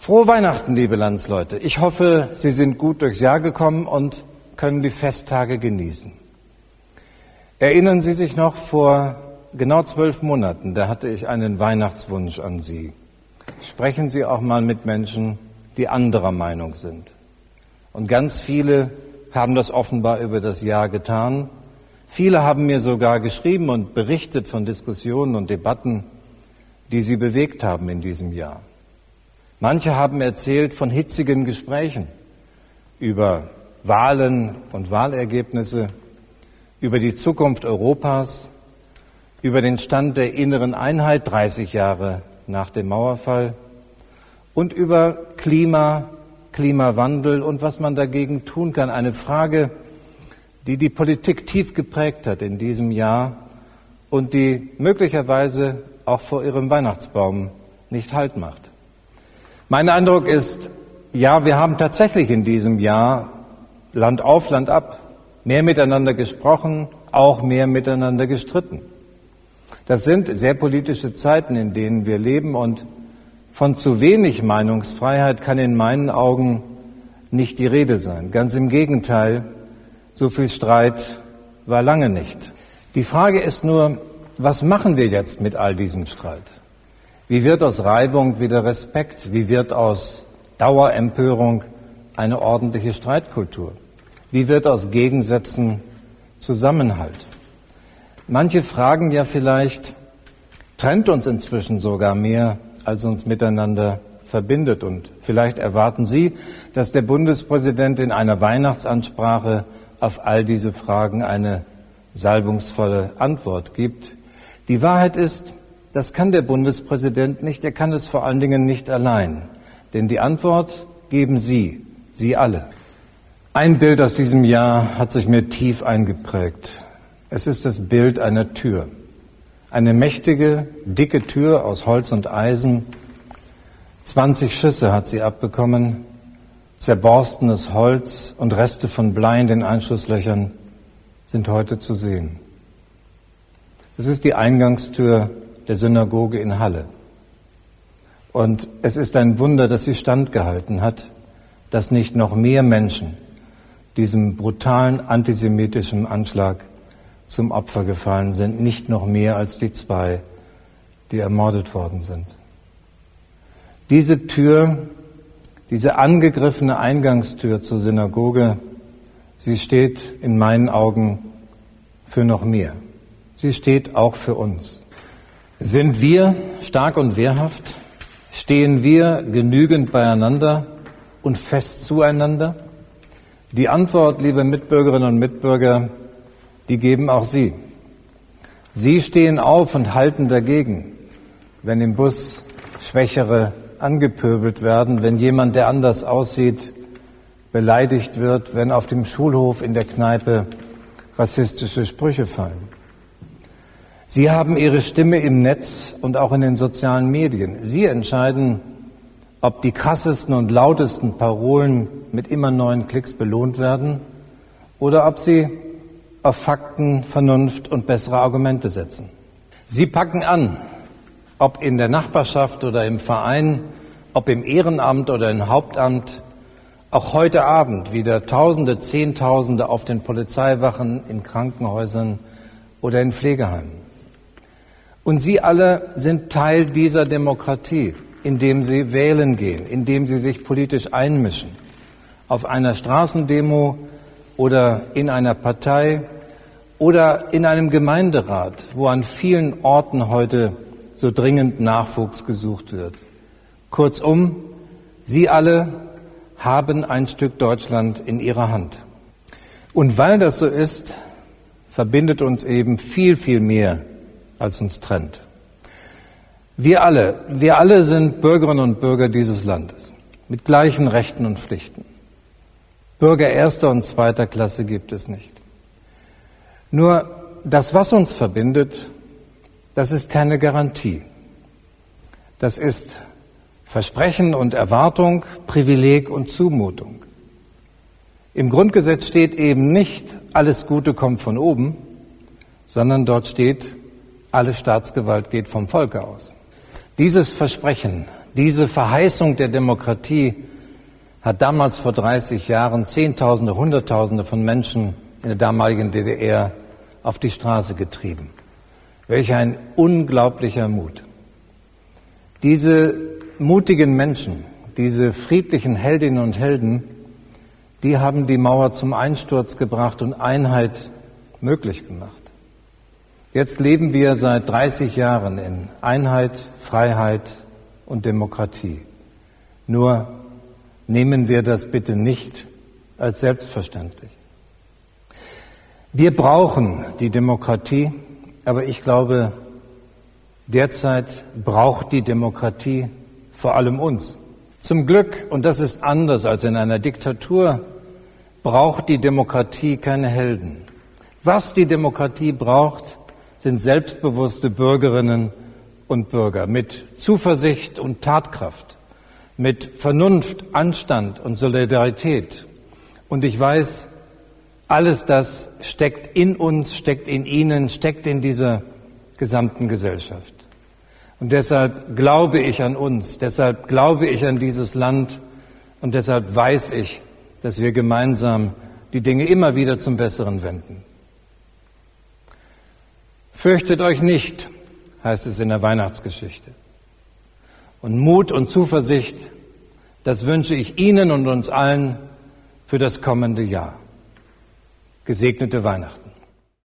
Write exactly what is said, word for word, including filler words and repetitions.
Frohe Weihnachten, liebe Landsleute. Ich hoffe, Sie sind gut durchs Jahr gekommen und können die Festtage genießen. Erinnern Sie sich noch, vor genau zwölf Monaten, da hatte ich einen Weihnachtswunsch an Sie. Sprechen Sie auch mal mit Menschen, die anderer Meinung sind. Und ganz viele haben das offenbar über das Jahr getan. Viele haben mir sogar geschrieben und berichtet von Diskussionen und Debatten, die sie bewegt haben in diesem Jahr. Manche haben erzählt von hitzigen Gesprächen über Wahlen und Wahlergebnisse, über die Zukunft Europas, über den Stand der inneren Einheit dreißig Jahre nach dem Mauerfall und über Klima, Klimawandel und was man dagegen tun kann. Eine Frage, die die Politik tief geprägt hat in diesem Jahr und die möglicherweise auch vor ihrem Weihnachtsbaum nicht Halt macht. Mein Eindruck ist, ja, wir haben tatsächlich in diesem Jahr Land auf, Land ab mehr miteinander gesprochen, auch mehr miteinander gestritten. Das sind sehr politische Zeiten, in denen wir leben, und von zu wenig Meinungsfreiheit kann in meinen Augen nicht die Rede sein. Ganz im Gegenteil, so viel Streit war lange nicht. Die Frage ist nur, was machen wir jetzt mit all diesem Streit? Wie wird aus Reibung wieder Respekt? Wie wird aus Dauerempörung eine ordentliche Streitkultur? Wie wird aus Gegensätzen Zusammenhalt? Manche fragen ja vielleicht, trennt uns inzwischen sogar mehr, als uns miteinander verbindet? Und vielleicht erwarten Sie, dass der Bundespräsident in einer Weihnachtsansprache auf all diese Fragen eine salbungsvolle Antwort gibt. Die Wahrheit ist, das kann der Bundespräsident nicht, er kann es vor allen Dingen nicht allein. Denn die Antwort geben Sie, Sie alle. Ein Bild aus diesem Jahr hat sich mir tief eingeprägt. Es ist das Bild einer Tür. Eine mächtige, dicke Tür aus Holz und Eisen. zwanzig Schüsse hat sie abbekommen, zerborstenes Holz und Reste von Blei in den Einschusslöchern sind heute zu sehen. Es ist die Eingangstür der Synagoge in Halle. Und es ist ein Wunder, dass sie standgehalten hat, dass nicht noch mehr Menschen diesem brutalen antisemitischen Anschlag zum Opfer gefallen sind, nicht noch mehr als die zwei, die ermordet worden sind. Diese Tür, diese angegriffene Eingangstür zur Synagoge, sie steht in meinen Augen für noch mehr. Sie steht auch für uns. Sind wir stark und wehrhaft? Stehen wir genügend beieinander und fest zueinander? Die Antwort, liebe Mitbürgerinnen und Mitbürger, die geben auch Sie. Sie stehen auf und halten dagegen, wenn im Bus Schwächere angepöbelt werden, wenn jemand, der anders aussieht, beleidigt wird, wenn auf dem Schulhof, in der Kneipe rassistische Sprüche fallen. Sie haben Ihre Stimme im Netz und auch in den sozialen Medien. Sie entscheiden, ob die krassesten und lautesten Parolen mit immer neuen Klicks belohnt werden oder ob sie auf Fakten, Vernunft und bessere Argumente setzen. Sie packen an, ob in der Nachbarschaft oder im Verein, ob im Ehrenamt oder im Hauptamt, auch heute Abend wieder Tausende, Zehntausende auf den Polizeiwachen, in Krankenhäusern oder in Pflegeheimen. Und Sie alle sind Teil dieser Demokratie, indem Sie wählen gehen, indem Sie sich politisch einmischen, auf einer Straßendemo oder in einer Partei oder in einem Gemeinderat, wo an vielen Orten heute so dringend Nachwuchs gesucht wird. Kurzum, Sie alle haben ein Stück Deutschland in Ihrer Hand. Und weil das so ist, verbindet uns eben viel, viel mehr, als uns trennt. Wir alle, wir alle sind Bürgerinnen und Bürger dieses Landes, mit gleichen Rechten und Pflichten. Bürger erster und zweiter Klasse gibt es nicht. Nur das, was uns verbindet, das ist keine Garantie. Das ist Versprechen und Erwartung, Privileg und Zumutung. Im Grundgesetz steht eben nicht, alles Gute kommt von oben, sondern dort steht, alle Staatsgewalt geht vom Volke aus. Dieses Versprechen, Diese Verheißung der Demokratie hat damals vor dreißig Jahren Zehntausende, Hunderttausende von Menschen in der damaligen D D R auf die Straße getrieben. Welch ein unglaublicher Mut. Diese mutigen Menschen, diese friedlichen Heldinnen und Helden, die haben die Mauer zum Einsturz gebracht und Einheit möglich gemacht. Jetzt leben wir seit dreißig Jahren in Einheit, Freiheit und Demokratie. Nur nehmen wir das bitte nicht als selbstverständlich. Wir brauchen die Demokratie, aber ich glaube, derzeit braucht die Demokratie vor allem uns. Zum Glück, und das ist anders als in einer Diktatur, braucht die Demokratie keine Helden. Was die Demokratie braucht, sind selbstbewusste Bürgerinnen und Bürger mit Zuversicht und Tatkraft, mit Vernunft, Anstand und Solidarität. Und ich weiß, alles das steckt in uns, steckt in Ihnen, steckt in dieser gesamten Gesellschaft. Und deshalb glaube ich an uns, deshalb glaube ich an dieses Land und deshalb weiß ich, dass wir gemeinsam die Dinge immer wieder zum Besseren wenden. Fürchtet euch nicht, heißt es in der Weihnachtsgeschichte. Und Mut und Zuversicht, das wünsche ich Ihnen und uns allen für das kommende Jahr. Gesegnete Weihnachten.